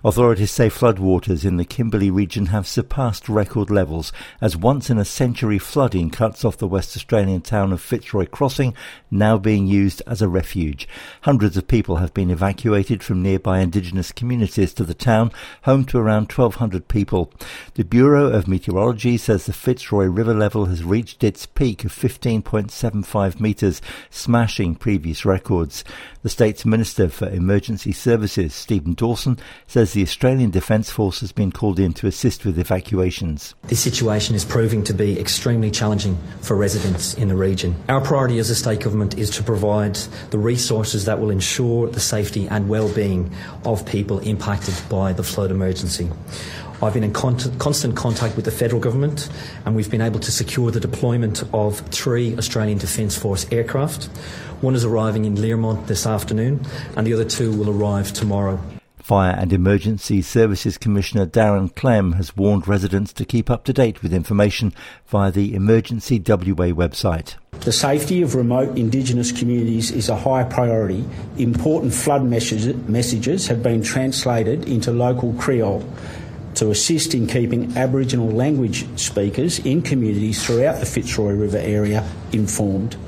Authorities say floodwaters in the Kimberley region have surpassed record levels as once-in-a-century flooding cuts off the West Australian town of Fitzroy Crossing, now being used as a refuge. Hundreds of people have been evacuated from nearby Indigenous communities to the town, home to around 1,200 people. The Bureau of Meteorology says the Fitzroy River level has reached its peak of 15.75 metres, smashing previous records. The state's Minister for Emergency Services, Stephen Dawson, says the Australian Defence Force has been called in to assist with evacuations. This situation is proving to be extremely challenging for residents in the region. Our priority as a state government is to provide the resources that will ensure the safety and well-being of people impacted by the flood emergency. I've been in constant contact with the federal government, and we've been able to secure the deployment of 3 Australian Defence Force aircraft. One is arriving in Learmont this afternoon, and the other 2 will arrive tomorrow. Fire and Emergency Services Commissioner Darren Clem has warned residents to keep up to date with information via the Emergency WA website. The safety of remote Indigenous communities is a high priority. Important flood messages have been translated into local Creole to assist in keeping Aboriginal language speakers in communities throughout the Fitzroy River area informed.